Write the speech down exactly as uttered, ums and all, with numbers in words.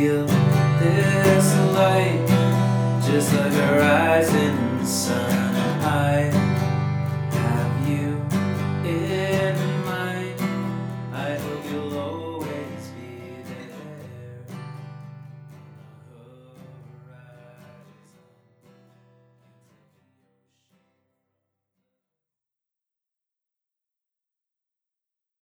feel this light, just like a rising sun.